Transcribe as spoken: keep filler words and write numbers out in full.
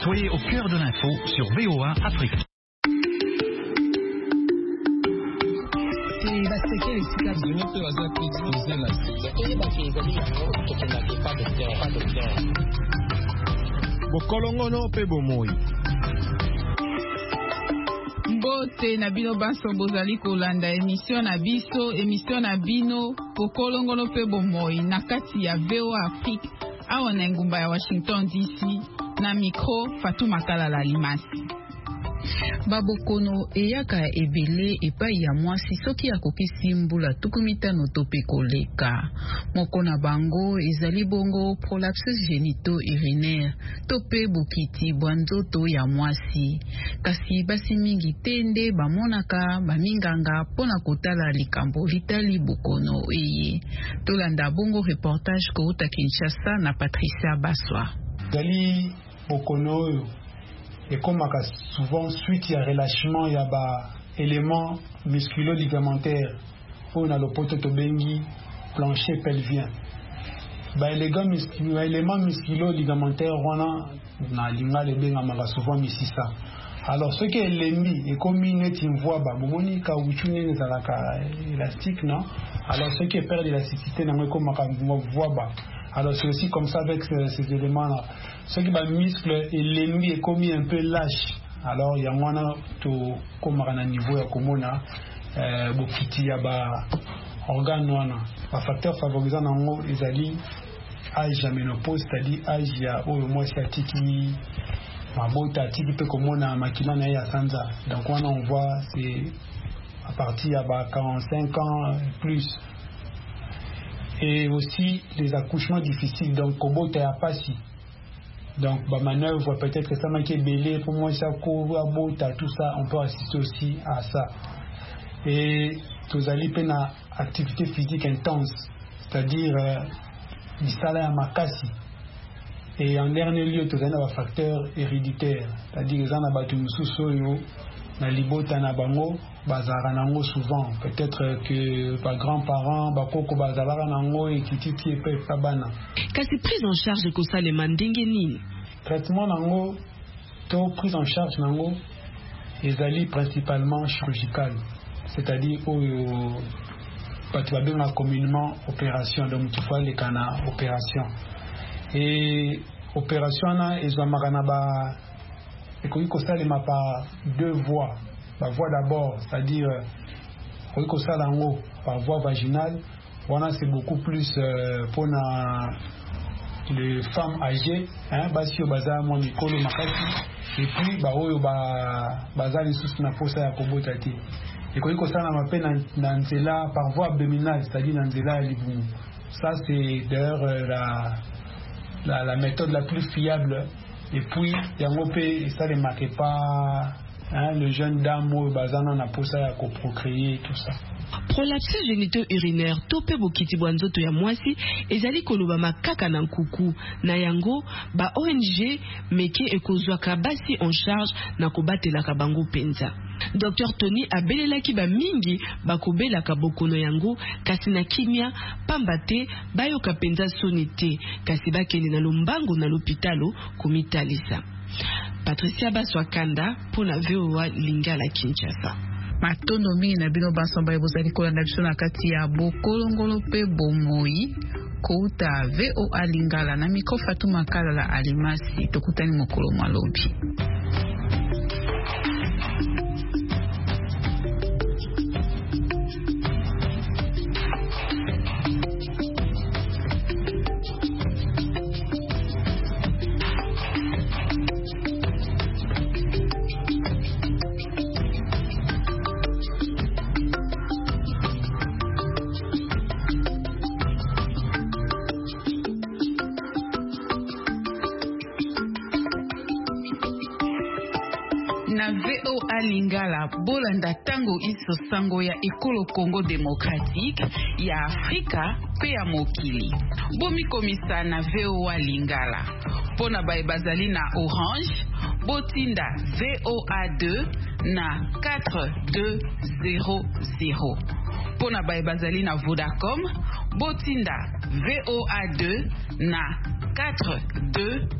Soyez au cœur de l'info sur V O A Afrique. Bokolongono pe bomoi. Mbote na bino baso bozali kolanda émission na biso émission na bino Bokolongono pe bomoi na kati ya V O A Afrique awa na ngumba ya Washington D C na micro Fatou Makalala Limasi. Babokono eyaka ebele epai ya mwasi soki akokisi mbula tukumitano tope koleka. Moko na bango ezali bongo prolapsus génito-urinaire tope bokiti bwanzoto ya mwasi. Kasi basi mingi tende bamonaka baminganga pona kotala likambo litali bokono eye. Tolanda bongo reportage kouta Kinshasa na Patricia Baswa. Zali bokono et comme souvent suite à relâchement il y a ba éléments musculo-ligamentaires on a le poteau bengi plancher pelvien ba éléments musculo-ligamentaires on a na linga le benga manga souvent misisa. Alors ce qui est l'embi et comme il est une voix ba bomoni ka uchune nezalaka élastique non, alors ce qui est perd d'élasticité na comme maka voix ba. Alors c'est aussi comme ça avec ces, ces éléments-là. Ce qui va muscle et l'ennemi est commis un peu lâche. Alors il y a moins de comme à niveau ya komona euh bokiti ya ba organe wana. Un facteur favorisant nango ezali âge ya ménopause, c'est-à-dire âge ya au moins sciatique ni mabota tiki pe komona makila na ya sanza. Donc on on voit c'est à partir ya ba quarante-cinq ans plus. Et aussi les accouchements difficiles, donc Kobo Théapasi. Donc, bah, manœuvre, peut-être que ça m'a été belé, pour moi, ça, Kobo, Abota, tout ça, on peut assister aussi à ça. Et tous allez peine à activité physique intense, c'est-à-dire, il s'allait à Makasi. Et en dernier lieu, tous allez avoir facteur héréditaire, c'est-à-dire, les gens n'abattent une sous-soyo, na libota na bango bazara nango souvent peut-être que par grands-parents bakoko bazara nango ekititi epe kabana kasi prise en charge ko salema ndenge nini traitement nango to prise en charge nango ezali principalement chirurgical, c'est-à-dire oyo patu babenga communément opération, donc tu vois les kana opération et opération na ezamaka na ba et qu'on y ça les m'a par deux voies. La voie d'abord, c'est-à-dire qu'on y ça en haut par voie vaginale. Voilà, c'est beaucoup plus euh, pour na, les femmes âgées, hein, basi au bazar mon école makati et puis bah oyo ba bazar les sous na posa ya kobotati. Et qu'on y ça na m'appelle nanzela par voie abdominale, c'est-à-dire nanzela libu. Ça c'est d'ailleurs euh, la, la la méthode la plus fiable. Et puis, il y a un peu, ça ne marque pas hein, le jeune dame ou bazana na posa ya ko procréer tout ça. Prolapsus génito-urinaire tope bokiti bwanzoto ya mwasi ezali koloba makaka na nkuku na yango ba O N G meke ekozwaka basi en charge na kobatelaka bango penza. Docteur Tony abelelaki ba mingi bakobelaka bokono yango kasi na kimia pambate bayoka penza sonite kasi bakende na lombango na l'hôpitalo komitalisa. Patricia Baswakanda pour la V O A Lingala Kinshasa. Matondo mingi na bino basomba ebozali kolanda biso na kati ya bokolongolo pe bomoi kouta V O A Lingala na micro Fatou Makalala Alimasi tokutani mokolo malobi. Na V O A Lingala bolanda tango iso sango ya ekolo Congo démocratique ya Afrika pe ya mokili. Bomi komisa na V O A Lingala. Pona bae bazali na Orange, botinda V O A deux na quatre deux zéro zéro. Pona bae bazali na Vodacom, botinda V O A deux na quatre deux